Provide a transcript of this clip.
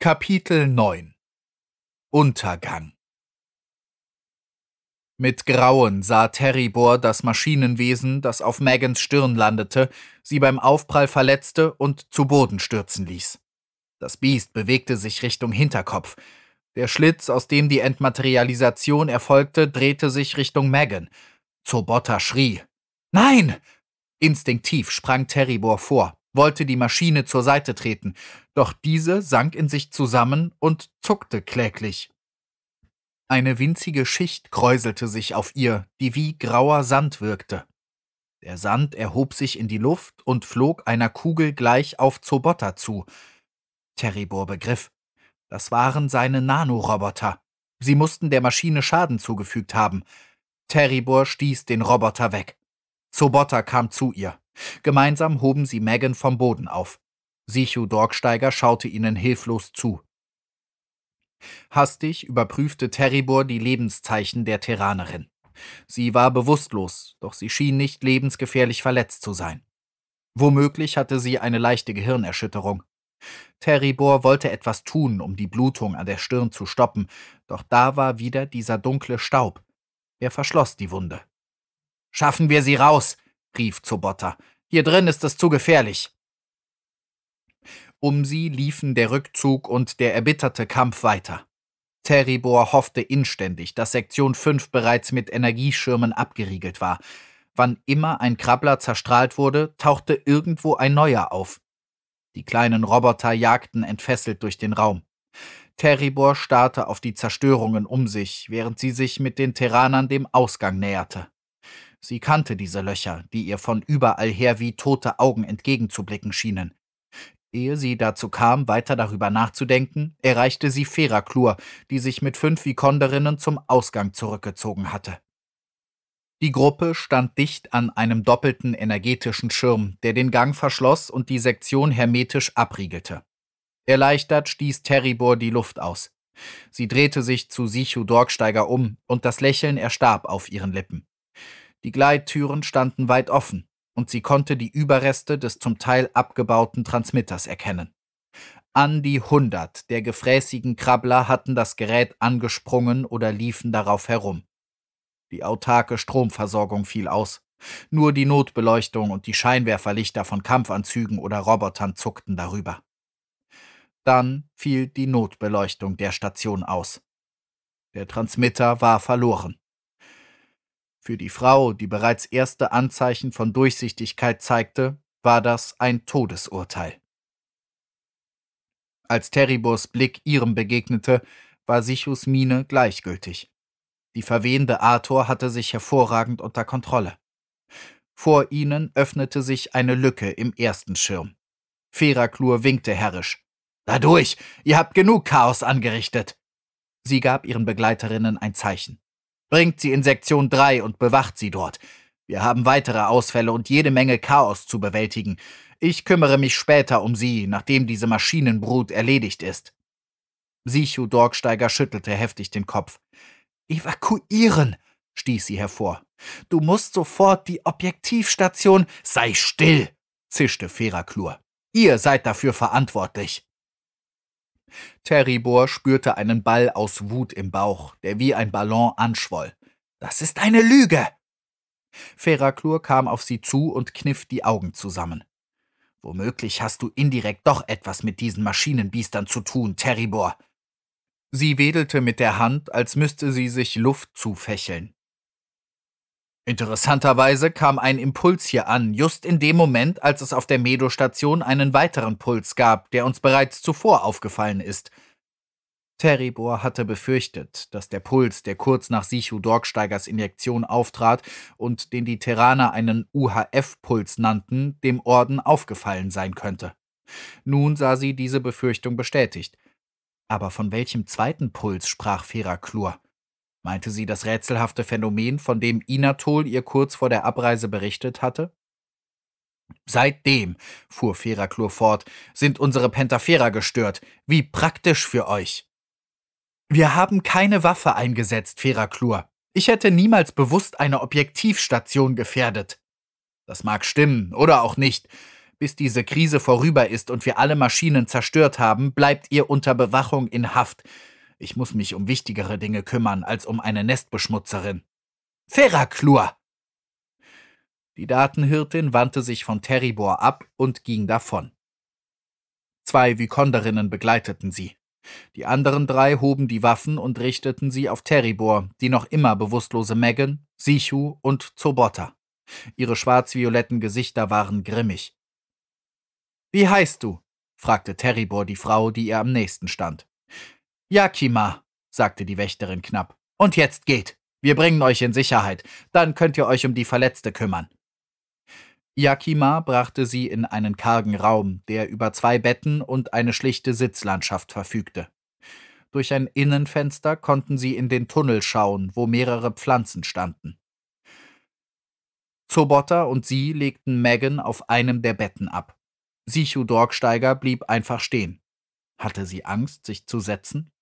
Kapitel 9 Untergang. Mit Grauen sah Terribor das Maschinenwesen, das auf Megans Stirn landete, sie beim Aufprall verletzte und zu Boden stürzen ließ. Das Biest bewegte sich Richtung Hinterkopf. Der Schlitz, aus dem die Entmaterialisation erfolgte, drehte sich Richtung Megan. Zobotta schrie: »Nein!« Instinktiv sprang Terribor vor, wollte die Maschine zur Seite treten, doch diese sank in sich zusammen und zuckte kläglich. Eine winzige Schicht kräuselte sich auf ihr, die wie grauer Sand wirkte. Der Sand erhob sich in die Luft und flog einer Kugel gleich auf Zobotta zu. Terribor begriff: Das waren seine Nanoroboter. Sie mussten der Maschine Schaden zugefügt haben. Terribor stieß den Roboter weg. Zobotta kam zu ihr. Gemeinsam hoben sie Megan vom Boden auf. Sichu Dorksteiger schaute ihnen hilflos zu. Hastig überprüfte Terribor die Lebenszeichen der Terranerin. Sie war bewusstlos, doch sie schien nicht lebensgefährlich verletzt zu sein. Womöglich hatte sie eine leichte Gehirnerschütterung. Terribor wollte etwas tun, um die Blutung an der Stirn zu stoppen, doch da war wieder dieser dunkle Staub. Er verschloss die Wunde. »Schaffen wir sie raus«, rief Zobotta. »Hier drin ist es zu gefährlich.« Um sie liefen der Rückzug und der erbitterte Kampf weiter. Terribor hoffte inständig, dass Sektion 5 bereits mit Energieschirmen abgeriegelt war. Wann immer ein Krabbler zerstrahlt wurde, tauchte irgendwo ein neuer auf. Die kleinen Roboter jagten entfesselt durch den Raum. Terribor starrte auf die Zerstörungen um sich, während sie sich mit den Terranern dem Ausgang näherte. Sie kannte diese Löcher, die ihr von überall her wie tote Augen entgegenzublicken schienen. Ehe sie dazu kam, weiter darüber nachzudenken, erreichte sie Feraklur, die sich mit 5 Vikonderinnen zum Ausgang zurückgezogen hatte. Die Gruppe stand dicht an einem doppelten energetischen Schirm, der den Gang verschloss und die Sektion hermetisch abriegelte. Erleichtert stieß Terribor die Luft aus. Sie drehte sich zu Sichu Dorksteiger um, und das Lächeln erstarb auf ihren Lippen. Die Gleittüren standen weit offen, und sie konnte die Überreste des zum Teil abgebauten Transmitters erkennen. An die 100 der gefräßigen Krabbler hatten das Gerät angesprungen oder liefen darauf herum. Die autarke Stromversorgung fiel aus. Nur die Notbeleuchtung und die Scheinwerferlichter von Kampfanzügen oder Robotern zuckten darüber. Dann fiel die Notbeleuchtung der Station aus. Der Transmitter war verloren. Für die Frau, die bereits erste Anzeichen von Durchsichtigkeit zeigte, war das ein Todesurteil. Als Terribors Blick ihrem begegnete, war Sichus Miene gleichgültig. Die verwehende Arthur hatte sich hervorragend unter Kontrolle. Vor ihnen öffnete sich eine Lücke im ersten Schirm. Feraklur winkte herrisch. »Dadurch, ihr habt genug Chaos angerichtet!« Sie gab ihren Begleiterinnen ein Zeichen. »Bringt sie in Sektion 3 und bewacht sie dort. Wir haben weitere Ausfälle und jede Menge Chaos zu bewältigen. Ich kümmere mich später um sie, nachdem diese Maschinenbrut erledigt ist.« Sichu Dorksteiger schüttelte heftig den Kopf. »Evakuieren«, stieß sie hervor. »Du musst sofort die Objektivstation...« »Sei still«, zischte Feraklur. »Ihr seid dafür verantwortlich.« Terribor spürte einen Ball aus Wut im Bauch, der wie ein Ballon anschwoll. »Das ist eine Lüge!« Feraklur kam auf sie zu und kniff die Augen zusammen. »Womöglich hast du indirekt doch etwas mit diesen Maschinenbiestern zu tun, Terribor.« Sie wedelte mit der Hand, als müsste sie sich Luft zufächeln. Interessanterweise kam ein Impuls hier an, just in dem Moment, als es auf der Medo-Station einen weiteren Puls gab, der uns bereits zuvor aufgefallen ist. Terribor hatte befürchtet, dass der Puls, der kurz nach Sichu Dorksteigers Injektion auftrat und den die Terraner einen UHF-Puls nannten, dem Orden aufgefallen sein könnte. Nun sah sie diese Befürchtung bestätigt. Aber von welchem zweiten Puls sprach Feraklur? Meinte sie das rätselhafte Phänomen, von dem Inatol ihr kurz vor der Abreise berichtet hatte? »Seitdem«, fuhr Feraklur fort, »sind unsere Pentafera gestört. Wie praktisch für euch.« »Wir haben keine Waffe eingesetzt, Feraklur. Ich hätte niemals bewusst eine Objektivstation gefährdet.« »Das mag stimmen oder auch nicht. Bis diese Krise vorüber ist und wir alle Maschinen zerstört haben, bleibt ihr unter Bewachung in Haft. Ich muss mich um wichtigere Dinge kümmern, als um eine Nestbeschmutzerin. Feraklur! Die Datenhirtin wandte sich von Terribor ab und ging davon. 2 Wykonderinnen begleiteten sie. Die anderen 3 hoben die Waffen und richteten sie auf Terribor, die noch immer bewusstlose Megan, Sichu und Zobotta. Ihre schwarz-violetten Gesichter waren grimmig. »Wie heißt du?« fragte Terribor die Frau, die ihr am nächsten stand. »Yakima«, sagte die Wächterin knapp. »Und jetzt geht. Wir bringen euch in Sicherheit. Dann könnt ihr euch um die Verletzte kümmern.« Yakima brachte sie in einen kargen Raum, der über 2 Betten und eine schlichte Sitzlandschaft verfügte. Durch ein Innenfenster konnten sie in den Tunnel schauen, wo mehrere Pflanzen standen. Zobotta und sie legten Megan auf einem der Betten ab. Sichu Dorksteiger blieb einfach stehen. Hatte sie Angst, sich zu setzen?